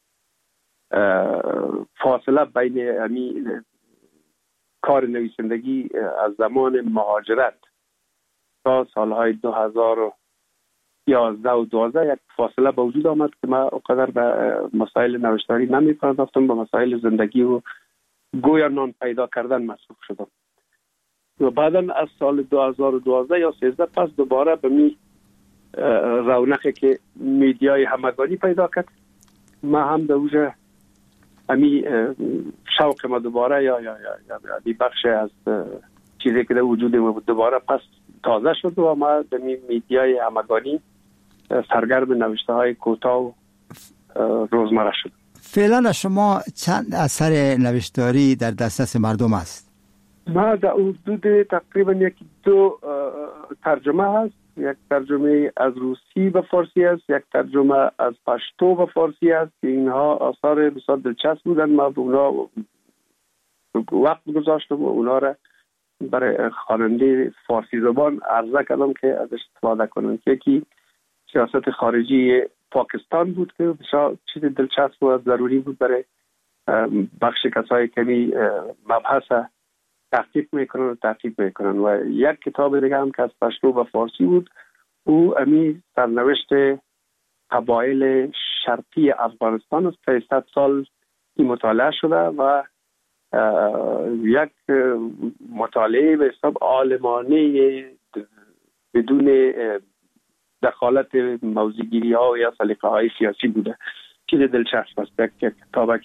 فاصله بین یعنی کار نویسندگی از زمان مهاجرت تا سالهای دو هزار و یازده و دوازده یک فاصله به وجود آمد که من اقدر به مسائل نوشتاری نمی پرداختم، به مسائل زندگی و گویا نان پیدا کردن مصروف شدم. و بعدا از سال دو هزار و دوازده یا سیزده پس دوباره به می رونقی که میدیای همگانی پیدا کرد، ما هم در اوجه امی شوق ما دوباره یا یا یا یا بخش از چیزی که در وجود ما بود دوباره پس تازه شد و ما در میدیای همگانی سرگرم نوشته های کوتاه و روزمره شد. فعلا شما چند اثر نوشتاری در دسترس مردم است؟ ما در حدود تقریبا یکی دو ترجمه هست. یک ترجمه از روسی به فارسی است، یک ترجمه از پشتو به فارسی است که اینها آثار بسیار دلچسب بودن. ما به اونا وقت گذاشتم و اونا را برای خواننده فارسی زبان عرضه کردم که ازش استفاده کنن. که یکی سیاست خارجی پاکستان بود که بسیار چیز دلچسب و ضروری بود برای بخش کسایی که می مبحث تحقیق میکنن و تحقیق میکنن. و یک کتاب دیگه هم که از پشتو و فارسی بود، او امی سرنوشت قبایل شرقی افغانستان است. سیصد سال این مطالعه شده و یک مطالعه به حساب عالمانه بدون دخالت موضوعگیری ها یا سلیقه های سیاسی بوده. چیز دلچسب است. یک کتابه که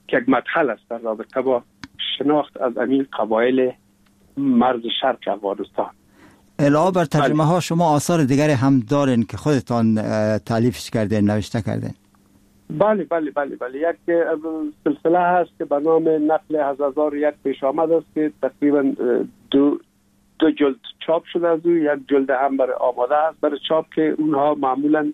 که یک مدخل است در رابطه با شناخت از امین قبایل مرز شرق افغانستان. علاوه بر ترجمه ها شما آثار دیگری هم دارین که خودتان تالیفش کردین، نوشته کردین؟ بله بله بله بله یک سلسله هست که به نام نقل از هزار یک پیش آمد است که تقریبا دو دو جلد چاپ شده از او، یک جلد هم برای آماده است برای چاپ که اونها معمولا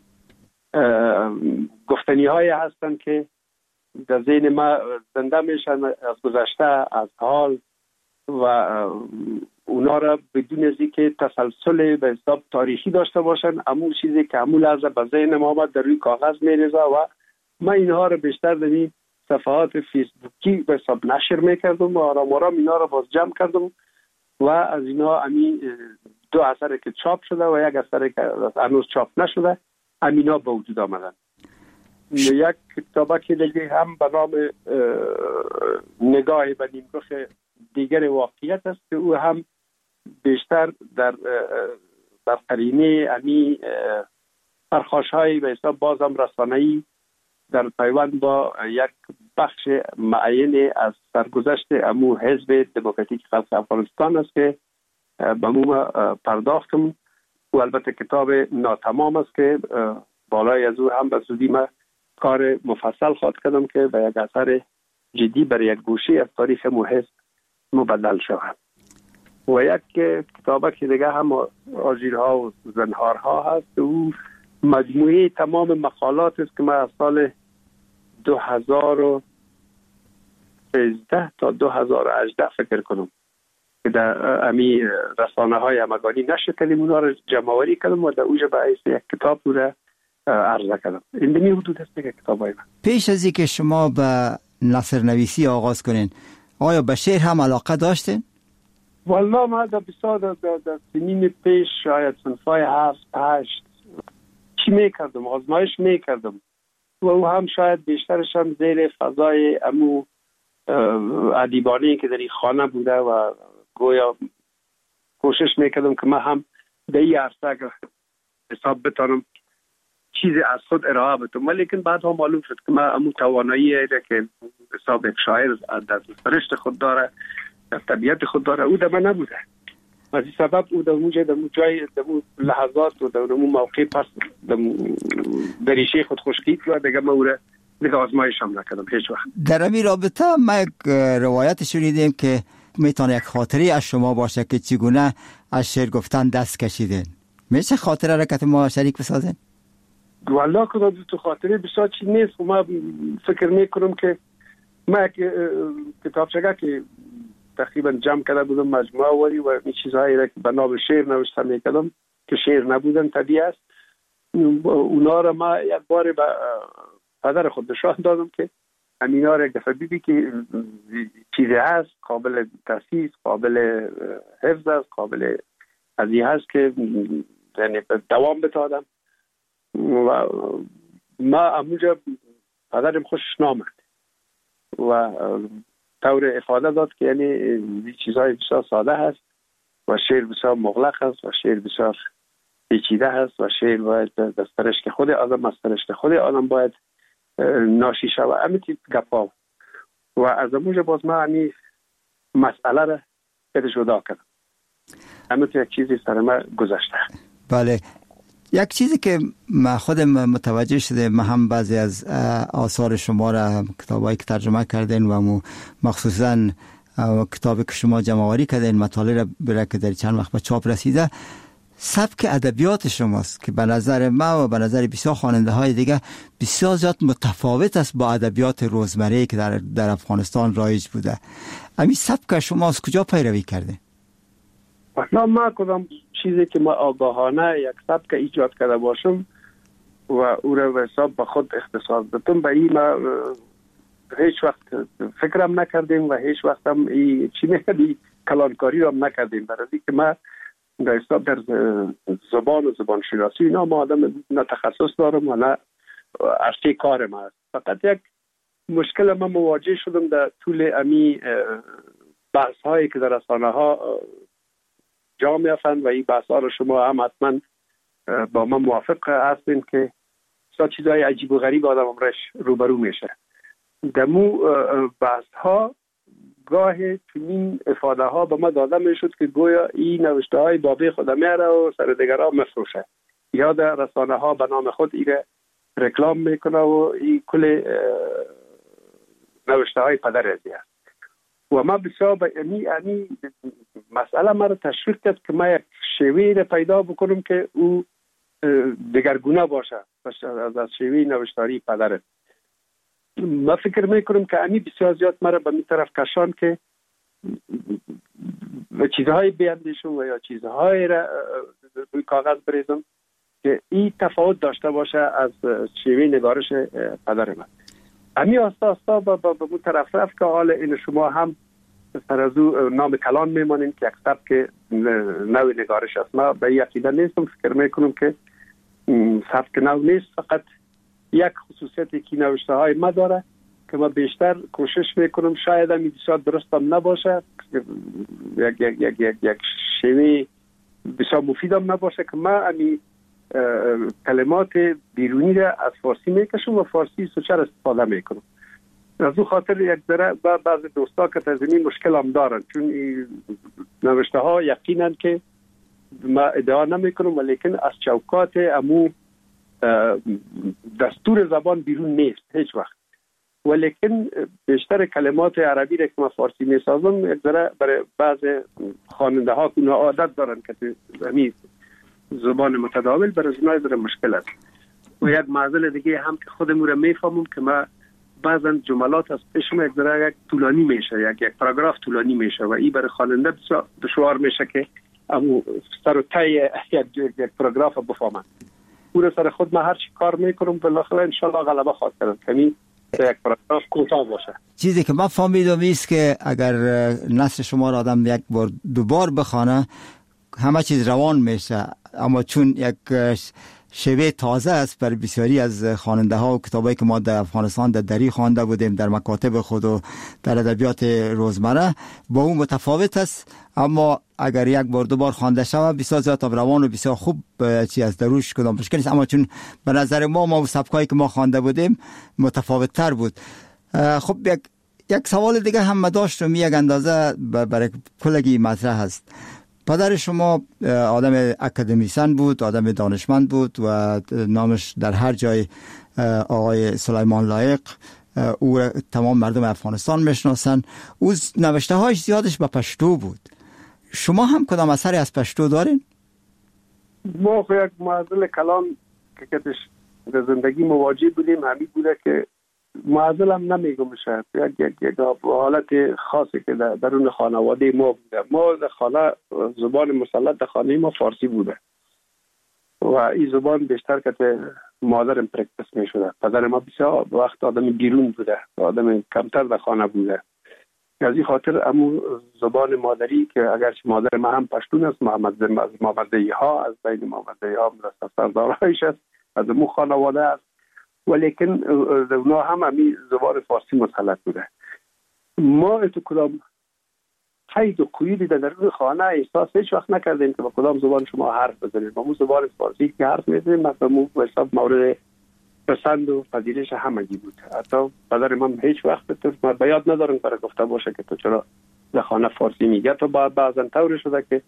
گفتنی های هستند که در ذهن ما زنده میشن از گذشته، از حال، و اونا را بدون از اینکه تسلسل به حساب تاریخی داشته باشن، اما چیزی که همون لحظه به ذهن ما آمد در روی کاغذ میریزه و ما اینها را بیشتر در این صفحات فیسبوکی به حساب نشر میکردم و آرام آرام اینا را باز جمع کردم و از اینا امی دو اثر که چاپ شده و یک اثر که هنوز چاپ نشده امینا به وجود آمدن. یک کتابه که دیگه هم به نام نگاه به نیمرخ دیگر واقعیت است که او هم بیشتر در در قرینه امی پرخاش‌های به حساب بازم رسانه‌ای در پیوند با یک بخش معین از سرگذشت امو حزب دموکراتیک خلق افغانستان است که به مو پرداختم و البته کتاب ناتمام است که بالای از او هم به زودی ما کار مفصل خواهد کردم که به یک اثر جدی برای یک گوشه از تاریخ امو حزب مبدل شود. و یک کتابه که دیگه هم آژیرها و زنهارها هست، او مجموعه تمام مقالات است که من از سال دو هزار و سیزده تا دو هزار و هجده فکر کنم که در امی رسانه های همگانی نشر کردیم، اونا رو جمع‌آوری کردم و در اوجه به حیث یک کتاب رو را عرضه کردم. این دمی حدود است که کتاب های من. پیش از اینکه شما به نثر نویسی آغاز کنین، آیا به شعر هم علاقه داشتین؟ والله ما در بسیار در سنین پیش شاید صنفای هفت هشت چی میکردم، آزمایش میکردم و او هم شاید بیشترش هم زیر فضای امو ادیبانه‌ای که در این خانه بوده و گویا کوشش میکردم که من هم در این عرصه حساب بتانم چیزی از خود ارائه بدم، ولیکن بعد هم معلوم شد که من امو توانایی ایده که حساب یک شاعر در سرشت خود داره، در طبیعت خود داره، او در من نبوده. از این سبب او در اونجا در اون جای در اون لحظات و در اون موقع پس در ریشه خود خشکید و دیگه من او را دیگه آزمایش هم نکردم هیچ وقت. در این رابطه ما یک روایت شنیدیم که میتونه یک خاطری از شما باشه که چگونه از شعر گفتن دست کشیدین. میشه خاطره را که ما شریک بسازین؟ والله که تو خاطره بسیار چی نیست و ما فکر میکنم که ما یک کتابچه که تقریبا جمع کرده بودم مجموعه ولی و این چیزهایی را که به نام شعر نوشته میکردم که شعر نبودن طبیعی است، اونا را ما یک بار به پدر خود نشان دادم که همینا را یک دفعه بیدی که چیزی هست قابل تاسیس، قابل حفظ است، قابل ازی هست که یعنی دوام بتادم و ما اموجا پدرم خوشش نامد و طور افاده داد که یعنی این چیزهای بسیار ساده هست و شعر بسیار مغلق است و شعر بسیار پیچیده هست و شعر باید در سرشت خود آدم از سرشت خود آدم باید ناشی شود. همین تیپ گپا و از اموجه باز ما همین مسئله را پیدا جدا کردم. همین یک چیزی سر ما گذشته. بله، یک چیزی که من خودم متوجه شده، من هم بعضی از آثار شما را کتابایی که ترجمه کردین و مخصوصا کتابی که شما جمع‌آوری کردین مطالعه را برای که در چند وقت به چاپ رسیده، سبک ادبیات شماست که به نظر ما و به نظر بسیار خواننده های دیگه بسیار زیاد متفاوت است با ادبیات روزمره که در در افغانستان رایج بوده. همین سبک شما از کجا پیروی کرده؟ نه ما کدام چیزی که ما آگاهانه یک سبک ایجاد کرده باشم و او را به حساب به خود اختصاص بدم، به این ما هیچ وقت فکرم نکردیم و هیچ وقت هم این چی نکردیم کلانکاری را نکردیم، برای که ما در حساب در زبان و زبان شناسی اینا ما آدم نه تخصص دارم و نه عرصه کار ما است. فقط یک مشکل ما مواجه شدم در طول امی بحث هایی که در رسانه ها جا میافتند و این بحث ها رو شما هم حتما با ما موافق هستین که سا چیزهای عجیب و غریب آدم امرش روبرو میشه. دمو بحث ها گاه چنین افاده ها به ما داده می شد که گویا این نوشته های بابی خود میاره و سر دیگر ها مفروشه یا در رسانه ها به نام خود ایره رکلام میکنه و این کل نوشته های پدر ازی هست و ما بسیار به امی امی مسئله ما رو تشویق کرد که ما یک شیوه رو پیدا بکنم که او دگرگونه باشه از از شیوه نوشتاری پدر. ما فکر میکنم که امی بسیار زیاد ما رو به می طرف کشان که چیزهای بیندیشم و یا چیزهای را روی کاغذ بریزم که این تفاوت داشته باشه از شیوه نگارش پدر من. امی آستا آستا با با اون طرف رفت که حال این شما هم سر از او نام کلان میمانین که یک سبک نوی نگارش است. ما به یقیده نیستم، فکر میکنم که سبک نو نیست، فقط یک خصوصیتی که نوشته های ما داره که ما بیشتر کوشش میکنم شاید هم بسیار درست هم نباشه، یک یک یک یک یک شیوه بسیار مفید هم نباشه که ما امی کلمات بیرونی را از فارسی میکشم و فارسی سوچر استفاده میکنم. از او خاطر یک ذره بعض دوستا که از این مشکل هم دارن، چون نوشته ها یقینا که ما ادعا نمیکنم ولیکن از چوکات امو دستور زبان بیرون نیست هیچ وقت، ولیکن بیشتر کلمات عربی را که ما فارسی میسازم یک ذره برای بعض خواننده ها که عادت دارن که همین زبان متداول برای زنای در مشکل است. و یک معضل دیگه هم که خودمون را میفهمم که ما بعضا جملات از پیشم یک ذره یک طولانی میشه، یک یک پاراگراف طولانی میشه و این برای خواننده بسیار دشوار میشه که امو سر و ته یک یک پاراگراف بفهمن. او سر خود ما هر چی کار میکنم بالاخره ان شاء الله غلبه خواهد کرد که یک پاراگراف کوتاه باشه. چیزی که من فهمیدم است که اگر نثر شما را آدم یک بار دوبار بخونه همه چیز روان میشه، اما چون یک شیوه تازه است برای بسیاری از خواننده ها و کتابایی که ما در افغانستان در دری خوانده بودیم در مکاتب خود و در ادبیات روزمره با اون متفاوت است، اما اگر یک بار دو بار خوانده شود بسیار زیاد روان و بسیار خوب چی از دروش کدام مشکل نیست. اما چون به نظر ما ما سبکایی که ما خوانده بودیم متفاوت تر بود. خب یک یک سوال دیگه هم داشتم، یک اندازه برای کلگی مطرح هست. پدر شما آدم اکادمیسن بود، آدم دانشمند بود و نامش در هر جای آقای سلیمان لایق، او تمام مردم افغانستان میشناسن. او نوشته هایش زیادش به پشتو بود. شما هم کدام اثری از پشتو دارین؟ ما یک معضل کلام که کتش در زندگی مواجه بودیم همین بوده که معضل هم نمیگم شد یک یک یک حالت خاصی که در درون خانواده ما بوده. ما در خانه زبان مسلط در خانه ما فارسی بوده و این زبان بیشتر که مادرم پرکتس می شده. پدر ما بسیار وقت آدم بیرون بوده، آدم کمتر در خانه بوده. از این خاطر امو زبان مادری که اگرچه مادر ما هم پشتون است، محمد از محمدی ها از بین محمدی ها مدرسه سردارایش است، از امو خانواده است، ولیکن اونا هم همی زبان فارسی مسلط بوده. ما اتو کدام قید و قیودی در درون خانه احساس هیچ وقت نکردیم که با کدام زبان شما حرف بزنید. ما زبان فارسی که حرف میزنیم مثلا به حساب مورد پسند و پذیرش همگی بود. حتی پدر من هیچ وقت تو ما بیاد ندارم برای گفته باشه که تو چرا در خانه فارسی میگه. تو بعد بعضا طور شده که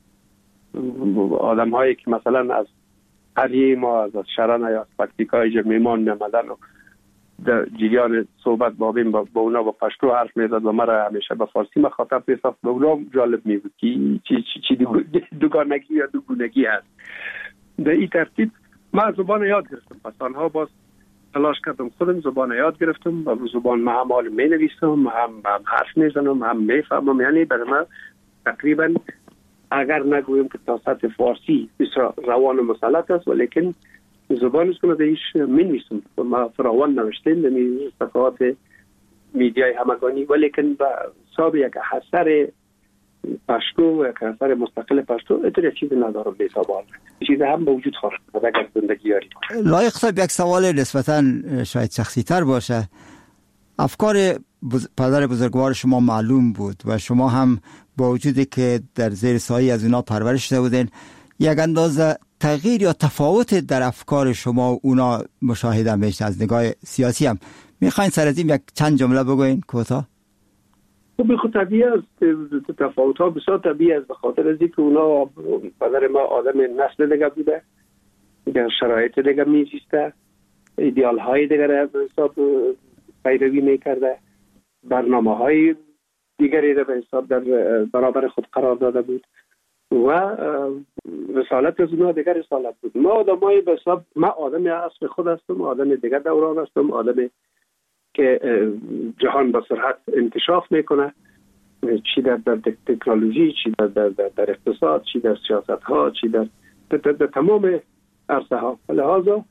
آدم هایی که مثلا از قریه ما از شرن یا از پکتیکای میمان میمدن و در جریان صحبت با بین با اونا با پشتو حرف میزد و مرا همیشه با فارسی مخاطب میساخت. به اونا جالب میبود که چی چی چی دوگانگی یا دوگونگی هست. در این ترتیب من زبان یاد گرفتم. پس آنها باز تلاش کردم خودم زبان یاد گرفتم و زبان ما هم حال می نویسم، هم, هم حرف میزنم، هم میفهمم. یعنی برای من تقریبا اگر نگویم که تا سطح فارسی بسیار روان و مسلط است، ولیکن زبان است که من دیش می نویسم. ما فراوان نوشتیم در صفحات میدیای همگانی، ولیکن با حساب یک اثر پشتو یک اثر مستقل پشتو اتر چیزی ندارم به حساب آن چیزی هم به وجود خواهد اگر زندگی یاری. لایق صاحب یک سوال نسبتا شاید شخصی تر باشه. افکار بز... پدر بزرگوار شما معلوم بود و شما هم با وجودی که در زیر سایه از اونا پرورش شده بودین یک اندازه تغییر یا تفاوت در افکار شما و اونا مشاهده میشه. از نگاه سیاسی هم میخواین سر از این یک چند جمله بگوین کوتاه؟ خب خود طبیعی است، تفاوت ها بسیار طبیعی است، به خاطر از اینکه اونا پدر ما آدم نسل دیگه بوده، در شرایط دیگه میزیسته، ایدئال های دیگه را به حساب پیروی میکرده، برنامه های دیگری را به حساب در برابر خود قرار داده بود و رسالت از اونا دیگر رسالت بود. ما آدم های به حساب، ما آدم اصل خود هستم، آدم دیگر دوران هستم، آدم که جهان با سرعت انکشاف میکنه، چی در, در تکنولوژی، چی در, در, در, در اقتصاد، چی در سیاست ها، چی در, در, در, در تمام عرصه ها. لحاظا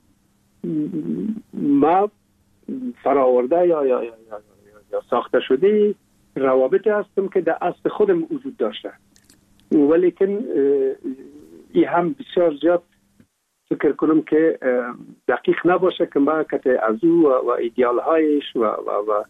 ما فراورده یا, یا, یا, یا, یا ساخته شده روابط هستم که در اصل خودم وجود داشته، ولیکن این هم بسیار زیاد فکر کنم که دقیق نباشه که ما که از او و ایدئال هایش و, و, و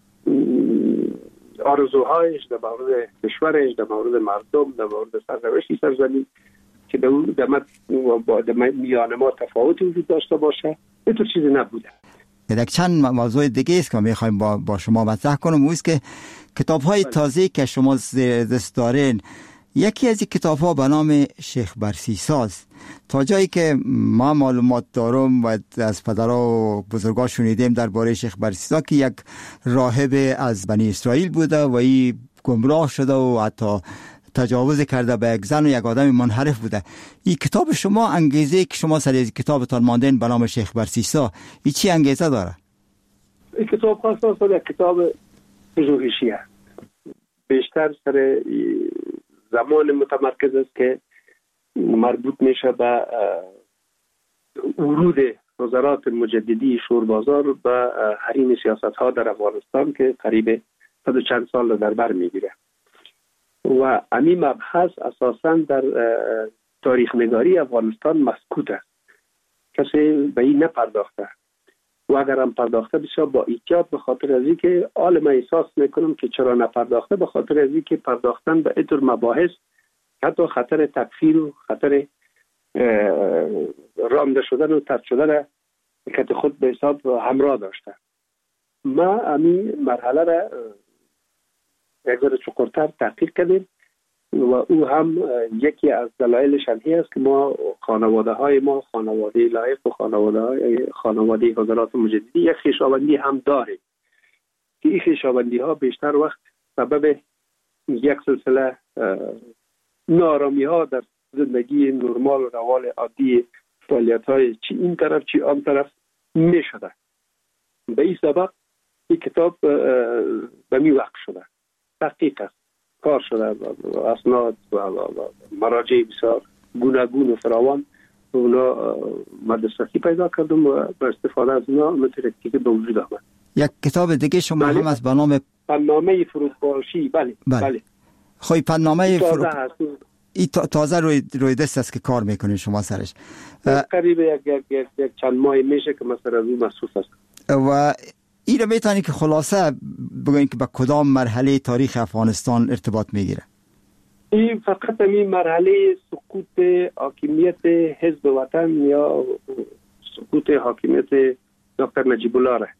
آرزوهایش در مورد کشورش، در مورد مردم، در مورد سرنوشت سرزمین که در میان ما تفاوتی وجود داشته باشه، اینطور چیزی نبوده. یک چند موضوع دیگه است که میخوایم با, با شما مطرح کنم، اون است که کتاب های تازه که شما دست دارین، یکی از این کتاب ها به نام شیخ برسیساز. تا جایی که ما معلومات دارم و از پدرها و بزرگا شنیدیم درباره شیخ برسیسا که یک راهب از بنی اسرائیل بوده و این گمراه شده و حتی تجاوز کرده به یک زن و یک آدم منحرف بوده. این کتاب شما، انگیزه که شما سر از کتابتان ماندین به نام شیخ برسیسا، این چی انگیزه داره؟ این کتاب خاصا یک کتاب پژوهشی است، بیشتر سر زمان متمرکز است که مربوط میشه به ورود وزارات مجددی شوربازار به حریم سیاست ها در افغانستان که قریب صد و چند سال در بر میگیره و همین مبحث اساساً در تاریخ نگاری افغانستان مسکوت است، کسی به این نپرداخته و اگر هم پرداخته بسیار با احتیاط، به خاطر از اینکه عالم احساس میکنم که چرا نپرداخته، به خاطر از اینکه پرداختن به اینطور مباحث حتی خطر تکفیر و خطر رانده شدن و طرد شدن که خود به حساب همراه داشته. ما همین مرحله را یک ذره چقدرتر تحقیق کردیم و او هم یکی از دلایلش همی است که ما خانواده های ما خانواده لایق و خانواده های خانواده وزارات مجددی یک خویشاوندی هم داریم که این خویشاوندی ها بیشتر وقت سبب یک سلسله نارامی ها در زندگی نرمال و روال عادی فعالیت های چی این طرف چی آن طرف می شده. به این سبب این کتاب به می وقت شده، تحقیق است، کار شده، اسناد و مراجع بسیار گوناگون و فراوان اونا مدرستی پیدا کردم و با استفاده از اونا مترکی که به وجود آمد. یک کتاب دیگه شما بله. هم از به نام پنامه فروپاشی. بله بله, بله. خوی پنامه فروپاشی این تازه روی روی دست است که کار میکنید شما سرش. قریب یک یک یک, یک چند ماه میشه که مثلا از اون مصروف است. و این رو میتونی که خلاصه بگوین که با کدام مرحله تاریخ افغانستان ارتباط میگیره؟ این فقط این مرحله سقوط حاکمیت حزب وطن یا سقوط حاکمیت دکتر نجیب الله را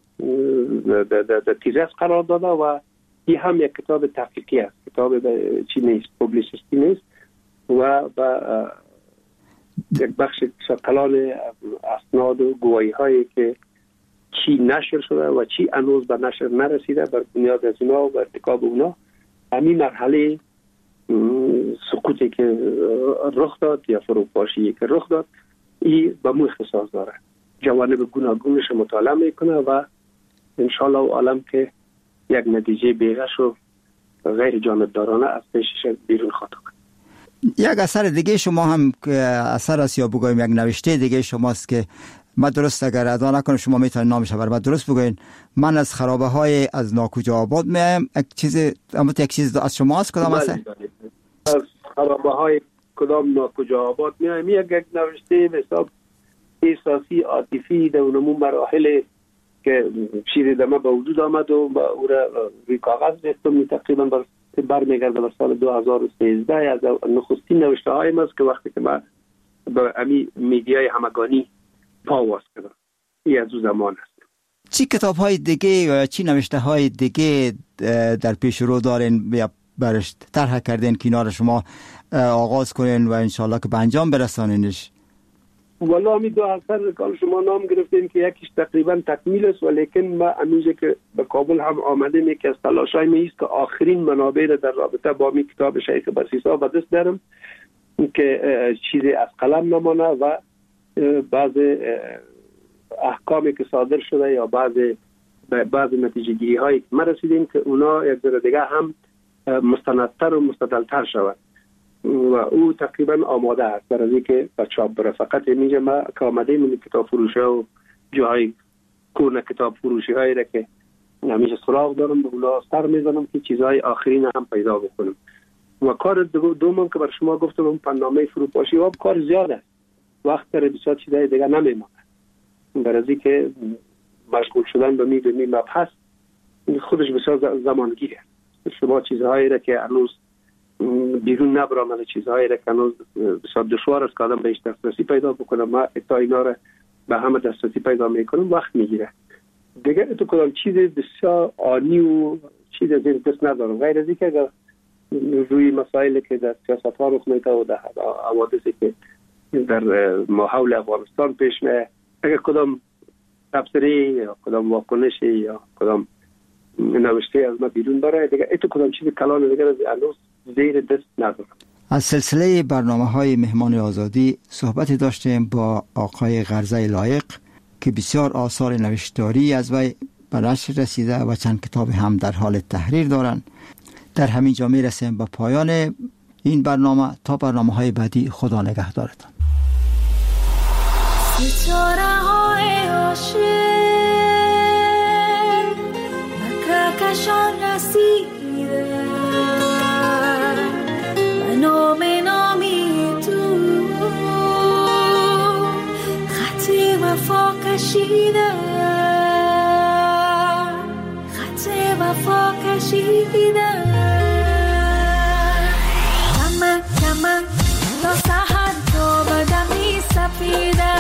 در تیزس قرار داده و این هم یک کتاب تحقیقی است، کتاب چی نیست، پوبلیسیستی نیست و با یک بخش کلان اسناد و گواهی هایی که چی نشر شده و چی هنوز به نشر نرسیده، بر بنیاد از اونا و ارتکاب اونا همین مرحله سقوطی که رخ داد یا فروپاشی که رخ داد این به مو اختصاص داره، جوانب گوناگونش مطالعه میکنه و انشالله عالم که یک نتیجه بیغش و غیر جانبدارانه از پیشش بیرون خواهد آمد. یک اثر دیگه شما هم اثر است یا بگویم یک نوشته دیگه شماست که ما درست اگر ادا نکنم شما میتونید نامش بر ما درست بگوین. من از خرابه های از ناکجا آباد میایم. یک چیز اما یک چیز از شما است کدام اثر؟ از خرابه های کدام ناکجا آباد میایم یک یک نوشته به حساب احساسی عاطفی در اونمون مراحل که شیر دمه به وجود آمد و با او را روی کاغذ ریختم، تقریبا بر برمیگرده به سال دو هزار و سیزده از نخستین نوشته هایم است که وقتی که من با امی میدیای همگانی پا واس کردم. این از او زمان است. چی کتاب های دیگه یا چی نوشته های دیگه در پیش رو دارین یا برش طرح کردین که اینا رو شما آغاز کنین و انشالله که به انجام برسانینش؟ والا همی دو اثر کار شما نام گرفتین که یکیش تقریبا تکمیل است، ولیکن ما همیشه که به کابل هم آمدیم یکی از تلاشای ما است که آخرین منابع را در رابطه با می کتاب شیخ بسیسا به دست دارم که چیزی از قلم نمانه و بعض احکامی که صادر شده یا بعض بعض نتیجه گیری هایی که ما رسیدیم که اونا یک ذره دیگه هم مستندتر و مستدلتر شود و او تقریبا آماده است برای اینکه به چاپ بره. فقط میگه ما که آمده من کتاب فروشی و جای کورن کتاب فروشی هایی را که همیشه سراغ دارم به اونا سر میزنم که چیزهای آخرین هم پیدا بکنم. و کار دوم که بر شما گفتم اون برنامه فروپاشی و کار زیاد است، وقت داره بسیار چیزهای دیگه نمیمونه برای اینکه مشغول شدن به می به می مبحث خودش بسیار زمانگیره. شما چیزهایی را که هنوز بیرون نبرامده، چیزهایی را که هنوز بسیار دشوار است که آدم بهش دسترسی پیدا بکنه، ما تا اینا را به همه دسترسی پیدا میکنم وقت میگیره دیگه. تو کدام چیز بسیار آنی و چیز از این دست ندارم غیر از اینکه اگر روی مسائلی که در سیاست ها رخ میده و در حوادثی که در ماحول افغانستان پیش میاد، اگر کدام تبصره یا کدام واکنشی یا کدام نوشته از ما بیرون بره دیگه ایتو کدام چیز کلان دیگه از هنوز زیر دست ندارم. از سلسله برنامه های مهمان آزادی صحبتی داشتیم با آقای غرزه لایق که بسیار آثار نوشتاری از وی به نشر رسیده و چند کتاب هم در حال تحریر دارند. در همین جا می رسیم به پایان این برنامه. تا برنامه های بعدی خدا نگهدارتان. ستاره های عاشق مکرکشان رسیده و نام نامی تو خط وفا کشیده، خط وفا کشیده. کمک کمک تا سحر تا بدمی سپیده،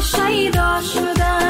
شیدا شدم.